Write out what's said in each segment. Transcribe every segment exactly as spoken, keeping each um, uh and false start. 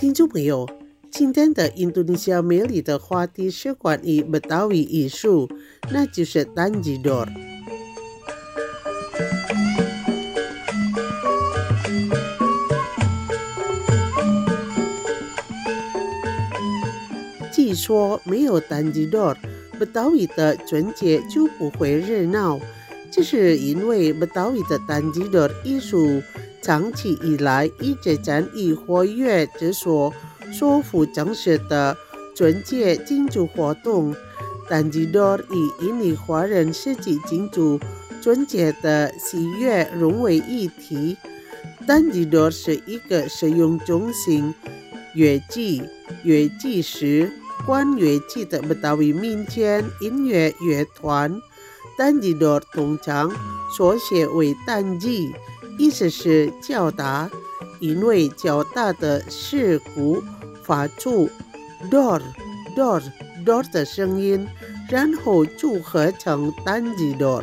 听众朋友，今天的印度尼西亚美丽的话题是关于Betawi艺术，那就是Tanjidor。据说没有Tanjidor，Betawi的春节就不会热闹，这是因为Betawi的Tanjidor艺术长期以来一直占以活跃之所说服正式的春节庆祝活动。Tanjidor以印尼华人世纪庆祝春节的喜悦融为一体。Tanjidor是一个实用中心乐器、乐器师、管乐器的Betawi民间音乐乐团。Tanjidor 通常缩写为Tanji，意思是较大，因为较大的事故发出 dor dor dor 的声音，然后组合成Tanjidor。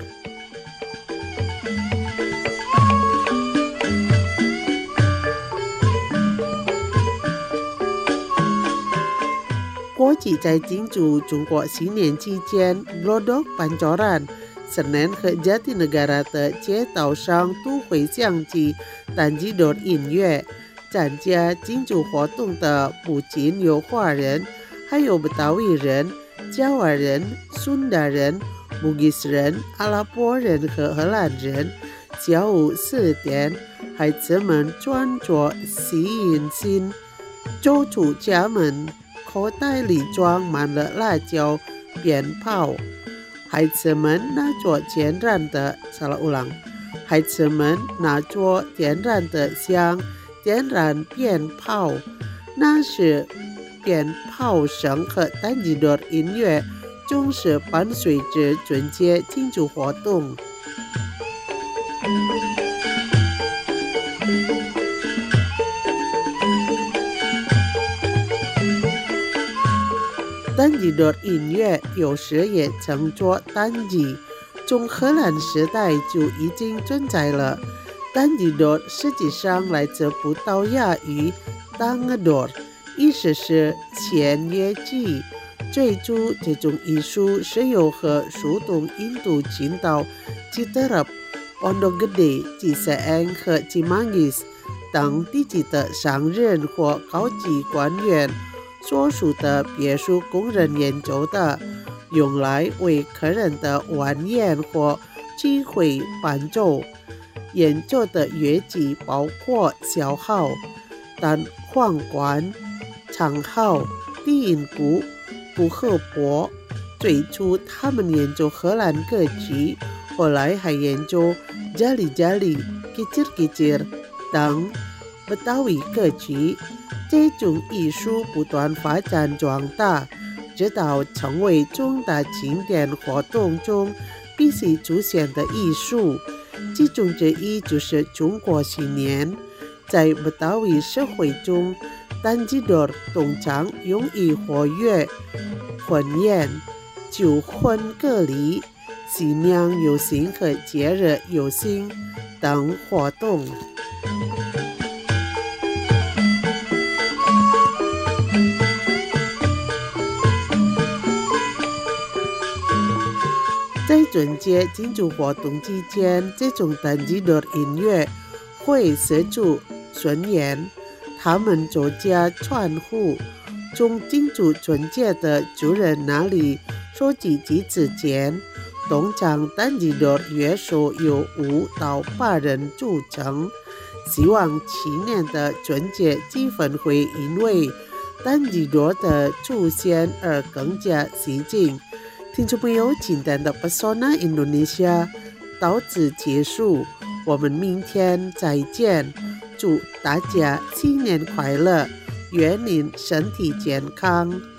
国际在庆祝中国新年期间 Glodok Pancoran Senen 和 Jatinegara 的街道上都会响起Tanjidor 音乐。参加庆祝活动的不仅有华人，还有Betawi人、Jawa人、Sunda人、Bugis人、阿拉伯人和荷兰人。下午四点，孩子们穿着喜迎新，走出家门，口袋里装满了辣椒、鞭炮。孩子们拿着点燃的 salah ulang 孩子们拿着点燃的香，点燃鞭炮。那时鞭炮声和Tanjidor音乐总是伴随着春节庆祝活动。Tanjidor 音乐有时也称作Tanji，从荷兰时代就已经存在了。Tanjidor 实际上来自葡萄牙语 Tangador， 意思是弦乐器。最初这种艺术是由和属东印度群岛 Citerep、Pondok Gede、Ciseeng 和 Cimanggis 等地区的商人或高级官员所属的别墅工人研究的，用来为客人的晚宴或聚会伴奏。研究的乐器包括小号、单簧管、长号、低音鼓、不和拨。最初他们研究荷兰歌曲，后来还研究 Jali-Jali、Kicir-Kicir 等Betawi歌曲。这种艺术不断发展壮大，直到成为重大庆典活动中必须出现的艺术。其中之一就是中国新年。在Betawi社会中，Tanjidor通常用于活跃、婚宴、求婚隔离、新娘游行和节日游行等活动。在春节庆祝活动期间，这种Tanjidor音乐会四处巡演，他们作家传呼，从庆祝春节的主人那里收集几次钱。通常Tanjidor乐手由五到八人组成，希望去年的春节气氛会因为Tanjidor的出现而更加吸睛。听众朋友，今天的 Pesona Indonesia 到此结束，我们明天再见。祝大家新年快乐，愿您身体健康。